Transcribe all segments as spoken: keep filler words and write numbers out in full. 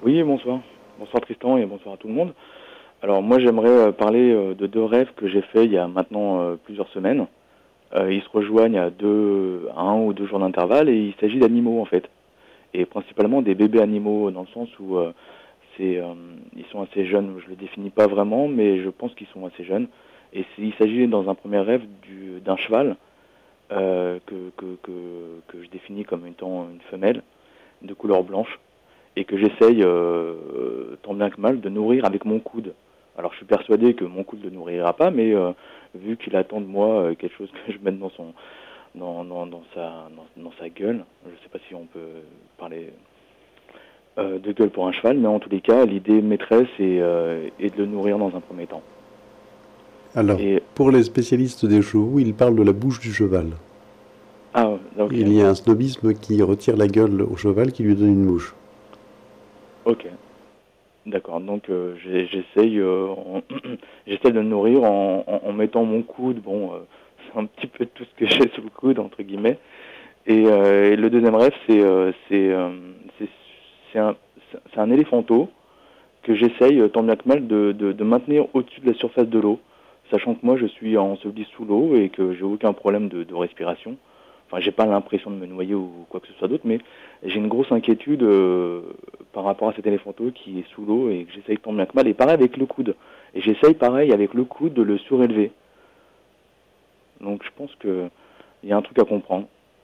Oui, bonsoir. Bonsoir Tristan et bonsoir à tout le monde. Alors moi j'aimerais euh, parler euh, de deux rêves que j'ai faits il y a maintenant euh, plusieurs semaines. Euh, ils se rejoignent à deux, à un ou deux jours d'intervalle et il s'agit d'animaux en fait. Et principalement des bébés animaux dans le sens où euh, c'est, euh, ils sont assez jeunes. Je ne le définis pas vraiment mais je pense qu'ils sont assez jeunes. Et c'est- il s'agit dans un premier rêve du, d'un cheval euh, que, que, que, que je définis comme étant une femelle de couleur blanche et que j'essaye, euh, tant bien que mal, de nourrir avec mon coude. Alors je suis persuadé que mon coude ne le nourrira pas, mais euh, vu qu'il attend de moi euh, quelque chose que je mette dans son, dans, dans, dans sa, dans, dans sa gueule, je ne sais pas si on peut parler euh, de gueule pour un cheval, mais en tous les cas, l'idée maîtresse est, euh, est de le nourrir dans un premier temps. Alors, Et pour les spécialistes des chevaux, ils parlent de la bouche du cheval. ah, ok, Il y a un snobisme qui retire la gueule au cheval qui lui donne une bouche. ok. D'accord, donc euh, j'ai- j'essaye euh, en- j'essaie de le nourrir en, en, en mettant mon coude, bon, euh, c'est un petit peu tout ce que j'ai sous le coude, entre guillemets. Et, euh, et le deuxième rêve, c'est euh, c'est euh, c'est c'est un, c'est un éléphanteau que j'essaye, euh, tant bien que mal, de, de, de maintenir au-dessus de la surface de l'eau, sachant que moi je suis enseveli sous l'eau et que j'ai aucun problème de, de respiration. Enfin, j'ai pas l'impression de me noyer ou quoi que ce soit d'autre, mais j'ai une grosse inquiétude euh, par rapport à cet éléphanteau qui est sous l'eau et que j'essaye tant bien que mal. Et pareil avec le coude. Et j'essaye pareil avec le coude de le surélever. Donc je pense que il y a un truc à comprendre.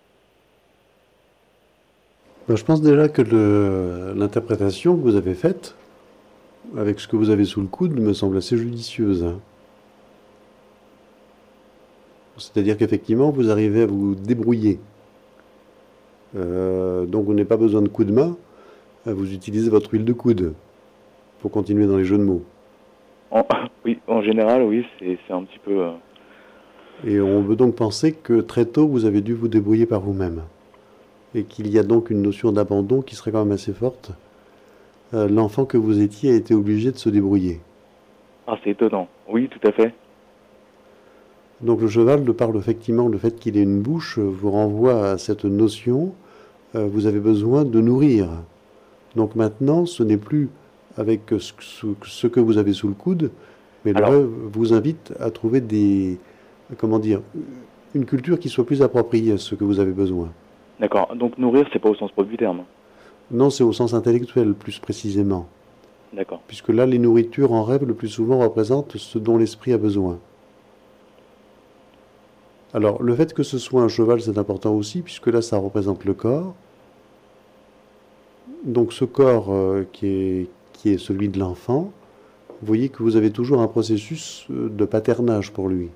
Ben, je pense déjà que le- l'interprétation que vous avez faite, avec ce que vous avez sous le coude, me semble assez judicieuse, hein. C'est-à-dire qu'effectivement, vous arrivez à vous débrouiller. Euh, donc, vous n'avez pas besoin de coups de main. euh, Vous utilisez votre huile de coude pour continuer dans les jeux de mots. En, oui, en général, oui, c'est c'est un petit peu. euh, Et on veut donc penser que très tôt, vous avez dû vous débrouiller par vous-même. Et qu'il y a donc une notion d'abandon qui serait quand même assez forte. Euh, L'enfant que vous étiez a été obligé de se débrouiller. Ah, c'est étonnant. Oui, tout à fait. Donc le cheval, de par effectivement le fait qu'il ait une bouche, vous renvoie à cette notion, euh, vous avez besoin de nourrir. Donc maintenant, ce n'est plus avec ce, ce- ce que vous avez sous le coude, mais le Alors, rêve vous invite à trouver des, comment dire, une culture qui soit plus appropriée à ce que vous avez besoin. d'accord. Donc nourrir, c'est pas au sens propre du terme. Non, c'est au sens intellectuel plus précisément, D'accord. puisque là, les nourritures en rêve le plus souvent représentent ce dont l'esprit a besoin. Alors, le fait que ce soit un cheval, c'est important aussi, puisque là, ça représente le corps. Donc, ce corps euh, qui est, qui est celui de l'enfant, vous voyez que vous avez toujours un processus euh, de paternage pour lui.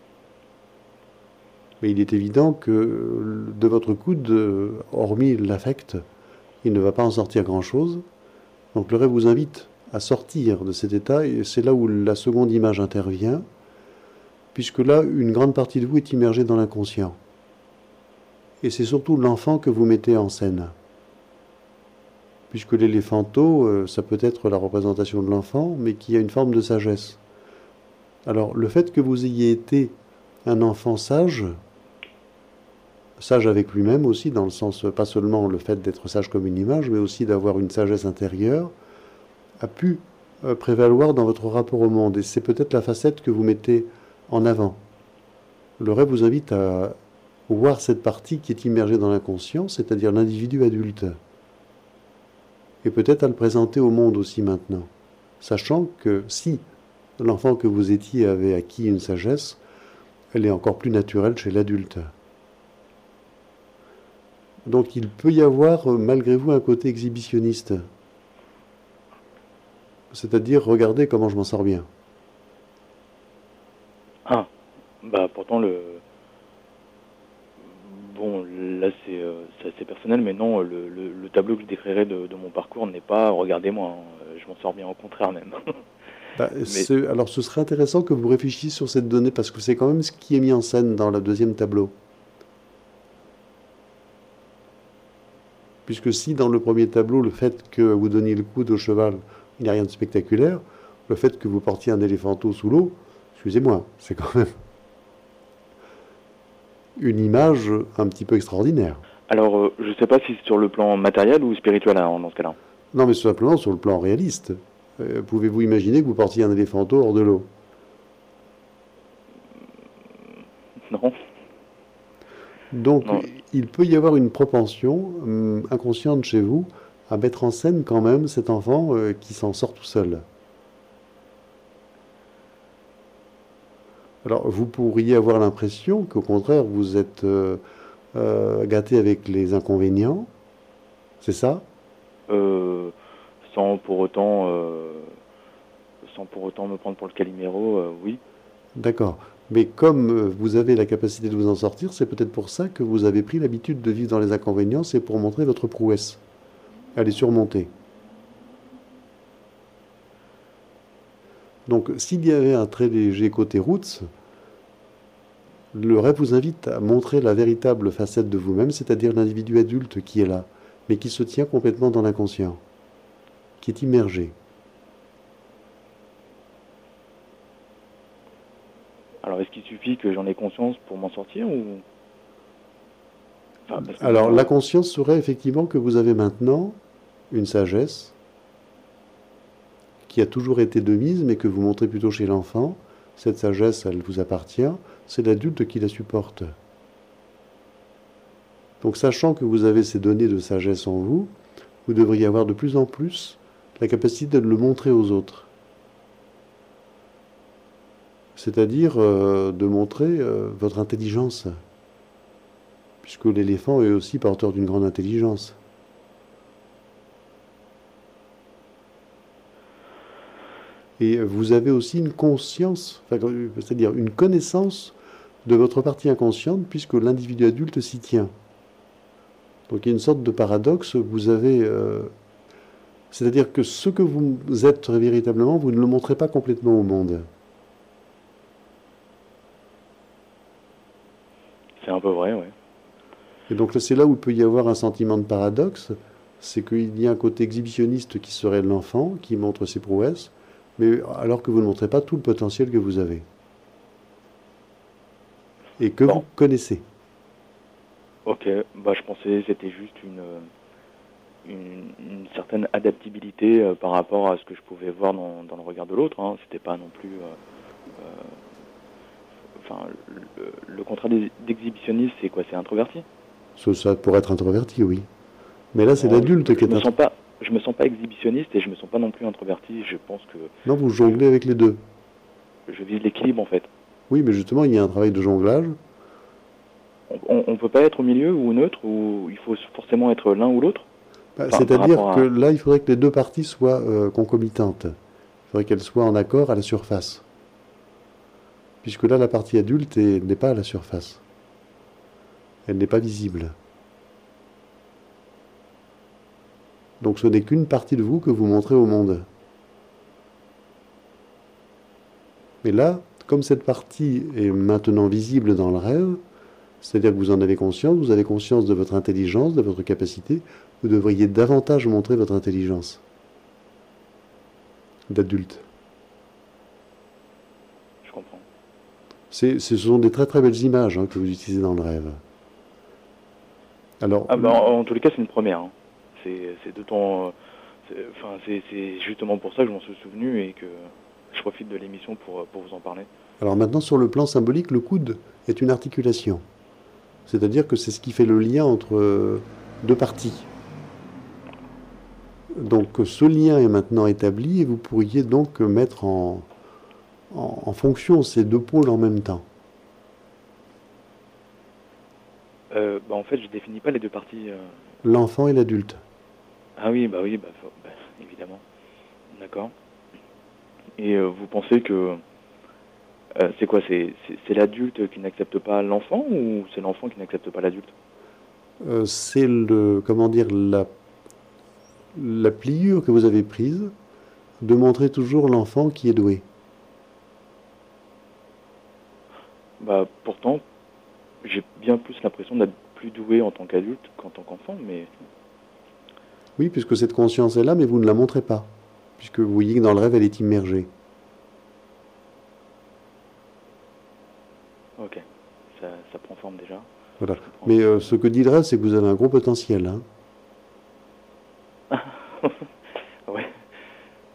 Mais il est évident que euh, de votre coude, euh, hormis l'affect, il ne va pas en sortir grand-chose. Donc, le rêve vous invite à sortir de cet état, et c'est là où la seconde image intervient, puisque là, une grande partie de vous est immergée dans l'inconscient. Et c'est surtout l'enfant que vous mettez en scène. Puisque l'éléphanteau, euh, ça peut être la représentation de l'enfant, mais qui a une forme de sagesse. Alors, le fait que vous ayez été un enfant sage, sage avec lui-même aussi, dans le sens, pas seulement le fait d'être sage comme une image, mais aussi d'avoir une sagesse intérieure, a pu euh, prévaloir dans votre rapport au monde. Et c'est peut-être la facette que vous mettez en avant. Le rêve vous invite à voir cette partie qui est immergée dans l'inconscient, c'est-à-dire l'individu adulte. Et peut-être à le présenter au monde aussi maintenant. Sachant que si l'enfant que vous étiez avait acquis une sagesse, elle est encore plus naturelle chez l'adulte. Donc il peut y avoir malgré vous un côté exhibitionniste. C'est-à-dire, regardez comment je m'en sors bien. Ah, bah pourtant le bon là c'est euh, c'est assez personnel, mais non, le, le, le tableau que je décrirais de, de mon parcours n'est pas regardez-moi, hein, euh, je m'en sors bien, au contraire même. Bah, Mais alors ce serait intéressant que vous réfléchissiez sur cette donnée parce que c'est quand même ce qui est mis en scène dans le deuxième tableau. Puisque si dans le premier tableau, le fait que vous donniez le coude au cheval, il n'y a rien de spectaculaire, le fait que vous portiez un éléphanteau sous l'eau, excusez-moi, c'est quand même une image un petit peu extraordinaire. alors euh, je sais pas si c'est sur le plan matériel ou spirituel hein, dans ce cas-là. Non, mais simplement sur le plan réaliste. Euh, Pouvez-vous imaginer que vous portiez un éléphanteau hors de l'eau? Non, Donc, non. il peut y avoir une propension hum, inconsciente chez vous à mettre en scène quand même cet enfant euh, qui s'en sort tout seul. Alors, vous pourriez avoir l'impression qu'au contraire, vous êtes euh, euh, gâté avec les inconvénients, c'est ça? Euh, sans pour autant, euh, sans pour autant me prendre pour le Calimero, euh, oui. D'accord. Mais comme euh, vous avez la capacité de vous en sortir, c'est peut-être pour ça que vous avez pris l'habitude de vivre dans les inconvénients, c'est pour montrer votre prouesse, à les surmonter. Donc, s'il y avait un très léger côté roots, le rêve vous invite à montrer la véritable facette de vous-même, c'est-à-dire l'individu adulte qui est là, mais qui se tient complètement dans l'inconscient, qui est immergé. Alors, est-ce qu'il suffit que j'en ai conscience pour m'en sortir ou... Enfin, parce que Alors, moi, la conscience serait effectivement que vous avez maintenant une sagesse qui a toujours été de mise, mais que vous montrez plutôt chez l'enfant. Cette sagesse, elle vous appartient, c'est l'adulte qui la supporte. Donc, sachant que vous avez ces données de sagesse en vous, vous devriez avoir de plus en plus la capacité de le montrer aux autres. C'est-à-dire euh, de montrer euh, votre intelligence, puisque l'éléphant est aussi porteur d'une grande intelligence. Et vous avez aussi une conscience, enfin, c'est-à-dire une connaissance de votre partie inconsciente, puisque l'individu adulte s'y tient. Donc il y a une sorte de paradoxe, vous avez... euh, c'est-à-dire que ce que vous êtes véritablement, vous ne le montrez pas complètement au monde. c'est un peu vrai, ouais. Et donc c'est là où il peut y avoir un sentiment de paradoxe, c'est qu'il y a un côté exhibitionniste qui serait l'enfant, qui montre ses prouesses, mais alors que vous ne montrez pas tout le potentiel que vous avez. Et que vous Bon, connaissez. ok. Bah, je pensais que c'était juste une, une, une certaine adaptabilité euh, par rapport à ce que je pouvais voir dans, dans le regard de l'autre. Hein. C'était pas non plus... euh, euh, Enfin, le, le contrat d'ex- d'exhibitionniste, c'est quoi? C'est introverti? Ça, ça pourrait être introverti, oui. Mais là, c'est Non, je, l'adulte qui je est me sens introverti. pas, je me sens pas exhibitionniste et je me sens pas non plus introverti. Je pense que Non, vous je, jonglez avec les deux. je vise l'équilibre en fait. Oui, mais justement, il y a un travail de jonglage. On, on, peut pas être au milieu ou neutre ou il faut forcément être l'un ou l'autre. Bah, Enfin, par c'est-à-dire rapport que à. là, il faudrait que les deux parties soient euh, concomitantes. Il faudrait qu'elles soient en accord à la surface. Puisque là, la partie adulte est- n'est pas à la surface. Elle n'est pas visible. Donc ce n'est qu'une partie de vous que vous montrez au monde. Mais là, comme cette partie est maintenant visible dans le rêve, c'est-à-dire que vous en avez conscience, vous avez conscience de votre intelligence, de votre capacité, vous devriez davantage montrer votre intelligence d'adulte. Je comprends. C'est- Ce sont des très très belles images hein, que vous utilisez dans le rêve. Alors, Ah bah, en, en tous les cas, c'est une première. Hein. C'est, c'est de ton. c'est- Enfin, c'est, c'est justement pour ça que je m'en suis souvenu et que je profite de l'émission pour, pour vous en parler. alors maintenant, sur le plan symbolique, le coude est une articulation. C'est-à-dire que c'est ce qui fait le lien entre euh, deux parties. Donc ce lien est maintenant établi et vous pourriez donc mettre en, en, en fonction ces deux pôles en même temps. Euh, bah, en fait, je définis pas les deux parties. euh. L'enfant et l'adulte. Ah oui, bah oui, bah, faut- bah, évidemment. D'accord. Et euh, vous pensez que euh, c'est quoi? C'est, c'est, c'est l'adulte qui n'accepte pas l'enfant ou c'est l'enfant qui n'accepte pas l'adulte? Euh, c'est le, comment dire, la, la pliure que vous avez prise de montrer toujours l'enfant qui est doué. Bah pourtant, j'ai bien plus l'impression d'être plus doué en tant qu'adulte qu'en tant qu'enfant, mais Oui, puisque cette conscience est là, mais vous ne la montrez pas. Puisque vous voyez que dans le rêve, elle est immergée. ok, ça, ça prend forme déjà. Voilà. Je comprends. Mais euh, ce que dit le rêve, c'est que vous avez un gros potentiel. Hein.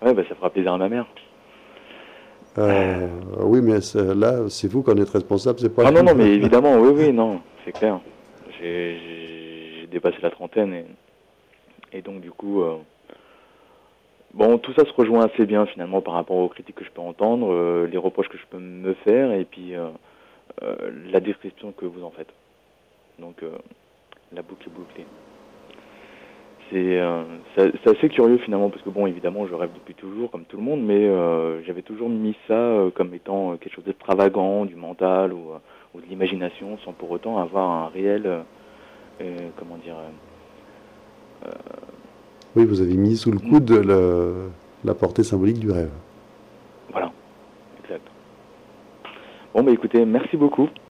Ouais, bah, ça fera plaisir à ma mère. Euh, oui, mais c'est- là, c'est vous qui en êtes responsable, c'est pas Ah non, elle. non, mais évidemment, oui, oui, non, c'est clair. J'ai j'ai- j'ai dépassé la trentaine et, et donc du coup, euh, bon, tout ça se rejoint assez bien finalement par rapport aux critiques que je peux entendre, euh, les reproches que je peux me faire et puis euh, euh, la description que vous en faites. Donc euh, la boucle est bouclée. C'est euh, c'est c'est assez curieux finalement parce que bon, évidemment, je rêve depuis toujours comme tout le monde, mais euh, j'avais toujours mis ça euh, comme étant euh, quelque chose d'extravagant, du mental ou, euh, ou de l'imagination, sans pour autant avoir un réel, euh, euh, comment dire, euh, Oui, vous avez mis sous le euh, coude le- la portée symbolique du rêve. voilà, exact. Bon, bah écoutez, merci beaucoup.